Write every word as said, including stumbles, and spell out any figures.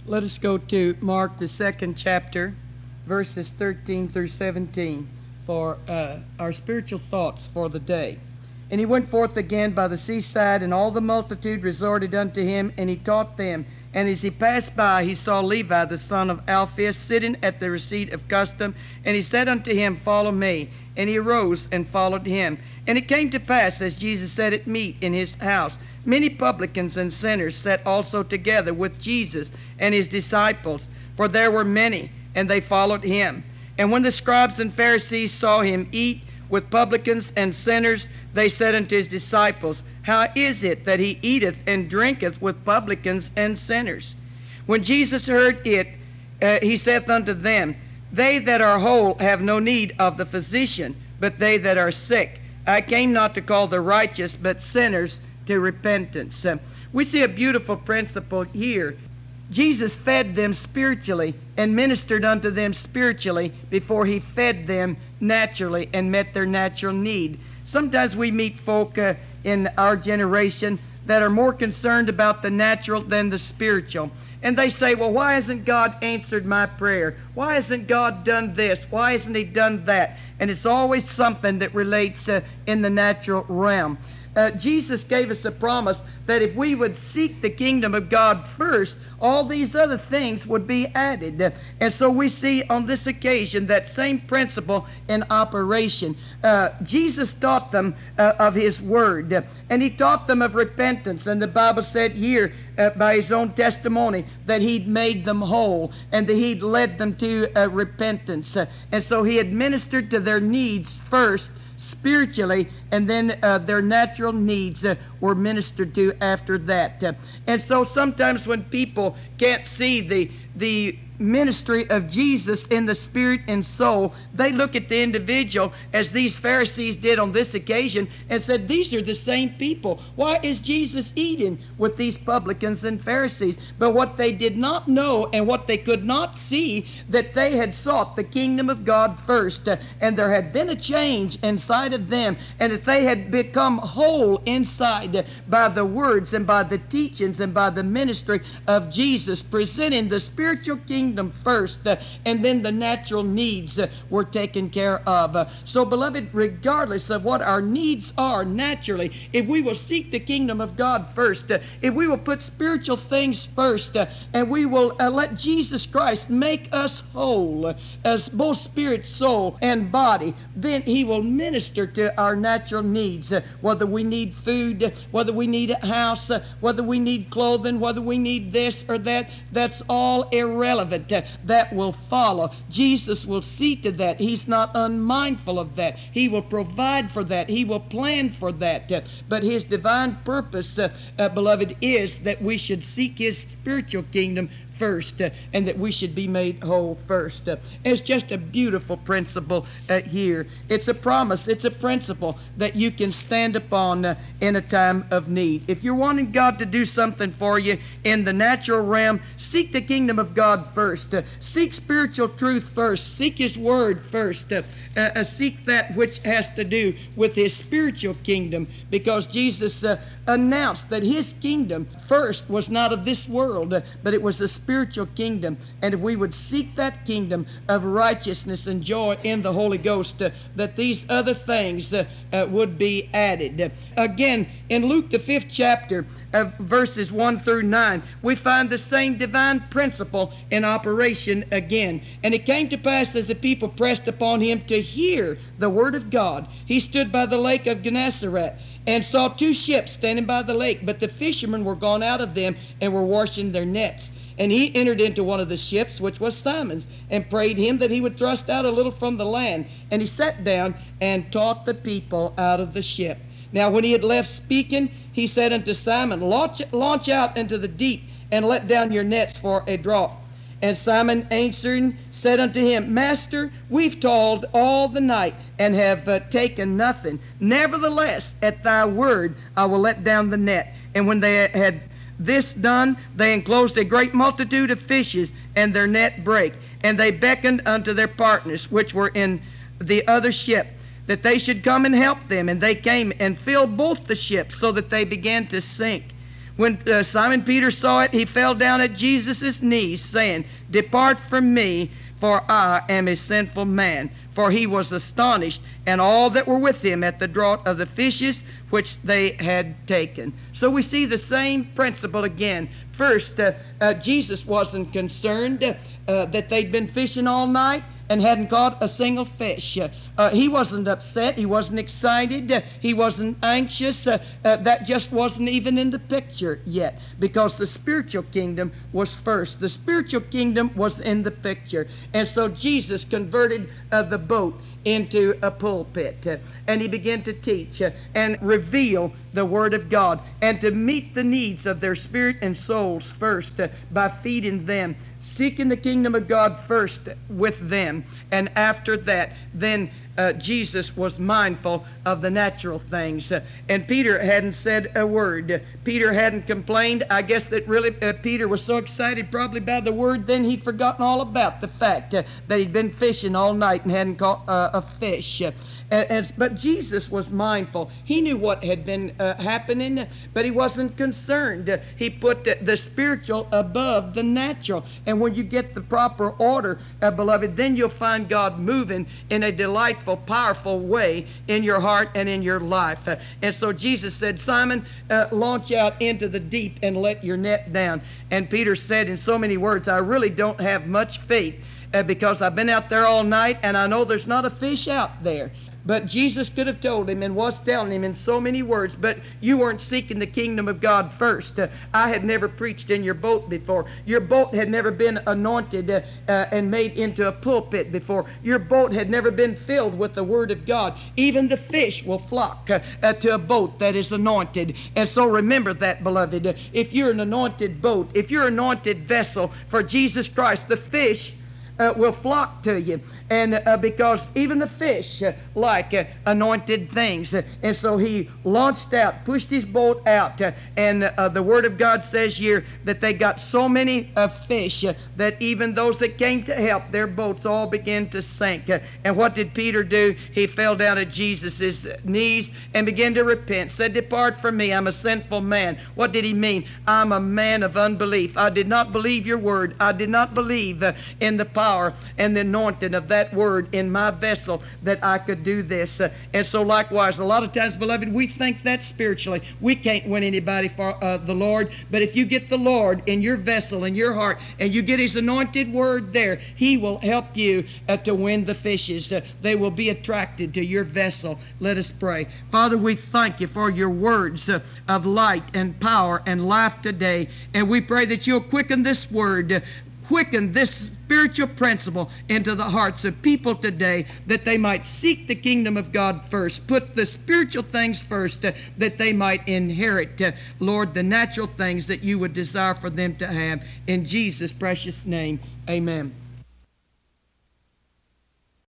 Let us go to Mark, the second chapter, verses thirteen through seventeen, for uh, our spiritual thoughts for the day. And he went forth again by the seaside, and all the multitude resorted unto him, and he taught them. And as he passed by, he saw Levi, the son of Alphaeus, sitting at the receipt of custom. And he said unto him, Follow me. And he arose and followed him. And it came to pass, as Jesus sat at meat in his house, many publicans and sinners sat also together with Jesus and his disciples, for there were many, and they followed him. And when the scribes and Pharisees saw him eat with publicans and sinners, they said unto his disciples, How is it that he eateth and drinketh with publicans and sinners? When Jesus heard it, uh, he saith unto them, They that are whole have no need of the physician, but they that are sick. I came not to call the righteous, but sinners to repentance. Uh, we see a beautiful principle here. Jesus fed them spiritually and ministered unto them spiritually before he fed them naturally and met their natural need. Sometimes we meet folk uh, in our generation that are more concerned about the natural than the spiritual. And they say, well, why hasn't God answered my prayer? Why hasn't God done this? Why hasn't he done that? And it's always something that relates uh, in the natural realm. Uh, Jesus gave us a promise that if we would seek the kingdom of God first, all these other things would be added. Uh, and so we see on this occasion that same principle in operation. Uh, Jesus taught them uh, of his word, uh, and he taught them of repentance. And the Bible said here, uh, by his own testimony, that he'd made them whole and that he'd led them to uh, repentance. Uh, and so he administered to their needs first, spiritually, and then uh, their natural needs uh, were ministered to after that. Uh, and so sometimes when people can't see the the ministry of Jesus in the spirit and soul, they look at the individual as these Pharisees did on this occasion and said, these are the same people. Why is Jesus eating with these publicans and Pharisees? But what they did not know and what they could not see, that they had sought the kingdom of God first, uh, and there had been a change inside of them, and that they had become whole inside uh, by the words and by the teachings and by the ministry of Jesus, presenting the spiritual kingdom first, uh, and then the natural needs uh, were taken care of. Uh, so, beloved, regardless of what our needs are naturally, if we will seek the kingdom of God first, uh, if we will put spiritual things first, uh, and we will uh, let Jesus Christ make us whole, uh, as both spirit, soul, and body, then he will minister to our natural needs, uh, whether we need food, uh, whether we need a house, uh, whether we need clothing, whether we need this or that. That's all irrelevant. Uh, that will follow. Jesus will see to that. He's not unmindful of that. He will provide for that. He will plan for that. Uh, but his divine purpose, uh, uh, beloved, is that we should seek his spiritual kingdom first, uh, and that we should be made whole first. Uh, it's just a beautiful principle uh, here. It's a promise. It's a principle that you can stand upon uh, in a time of need. If you're wanting God to do something for you in the natural realm, seek the kingdom of God first. Uh, seek spiritual truth first. Seek his word first. Uh, uh, uh, seek that which has to do with his spiritual kingdom, because Jesus uh, announced that his kingdom first was not of this world, uh, but it was a spiritual kingdom. And if we would seek that kingdom of righteousness and joy in the Holy Ghost, uh, that these other things uh, uh, would be added. Uh, again, in Luke the fifth chapter, uh, verses one through nine, we find the same divine principle in operation again. And it came to pass, as the people pressed upon him to hear the word of God, he stood by the lake of Gennesaret and saw two ships standing by the lake, but the fishermen were gone out of them and were washing their nets. And he entered into one of the ships, which was Simon's, and prayed him that he would thrust out a little from the land. And he sat down and taught the people out of the ship. Now when he had left speaking, he said unto Simon, Launch, launch out into the deep, and let down your nets for a draught. And Simon answering said unto him, Master, we've toiled all the night, and have uh, taken nothing. Nevertheless, at thy word I will let down the net. And when they had this done, they enclosed a great multitude of fishes, and their net brake. And they beckoned unto their partners, which were in the other ship, that they should come and help them. And they came and filled both the ships, so that they began to sink. When uh, Simon Peter saw it, he fell down at Jesus' knees, saying, "Depart from me, for I am a sinful man." For he was astonished, and all that were with him, at the draught of the fishes which they had taken. So we see the same principle again. First, uh, uh, Jesus wasn't concerned uh, that they'd been fishing all night and hadn't caught a single fish. Uh, uh, he wasn't upset. He wasn't excited. Uh, he wasn't anxious. Uh, uh, that just wasn't even in the picture yet, because the spiritual kingdom was first. The spiritual kingdom was in the picture. And so Jesus converted uh, the boat into a pulpit, uh, and he began to teach uh, and reveal the Word of God, and to meet the needs of their spirit and souls first uh, by feeding them, seeking the kingdom of God first with them, and after that, then uh, Jesus was mindful of the natural things. Uh, and Peter hadn't said a word. Peter hadn't complained. I guess that really uh, Peter was so excited probably by the word, then he'd forgotten all about the fact uh, that he'd been fishing all night and hadn't caught uh, a fish. Uh, And, and, but Jesus was mindful. He knew what had been uh, happening, but he wasn't concerned. Uh, he put the, the spiritual above the natural. And when you get the proper order, uh, beloved, then you'll find God moving in a delightful, powerful way in your heart and in your life. Uh, and so Jesus said, "Simon, uh, launch out into the deep and let your net down." And Peter said in so many words, "I really don't have much faith uh, because I've been out there all night and I know there's not a fish out there." But Jesus could have told him and was telling him in so many words, "But you weren't seeking the kingdom of God first. Uh, I had never preached in your boat before. Your boat had never been anointed uh, uh, and made into a pulpit before. Your boat had never been filled with the Word of God. Even the fish will flock uh, uh, to a boat that is anointed." And so remember that, beloved. Uh, if you're an anointed boat, if you're an anointed vessel for Jesus Christ, the fish Uh, will flock to you, and uh, because even the fish uh, like uh, anointed things. Uh, and so he launched out, pushed his boat out, uh, and uh, the Word of God says here that they got so many uh, fish uh, that even those that came to help, their boats all began to sink. Uh, and what did Peter do? He fell down at Jesus' knees and began to repent, said, "Depart from me, I'm a sinful man." What did he mean? "I'm a man of unbelief. I did not believe your word. I did not believe uh, in the power and the anointing of that word in my vessel that I could do this." Uh, and so likewise, a lot of times, beloved, we think that spiritually. We can't win anybody for uh, the Lord, but if you get the Lord in your vessel, in your heart, and you get his anointed word there, he will help you uh, to win the fishes. Uh, they will be attracted to your vessel. Let us pray. Father, we thank you for your words uh, of light and power and life today, and we pray that you'll quicken this word, uh, quicken this spiritual principle into the hearts of people today, that they might seek the kingdom of God first, put the spiritual things first, uh, that they might inherit, uh, Lord, the natural things that you would desire for them to have. In Jesus' precious name, amen.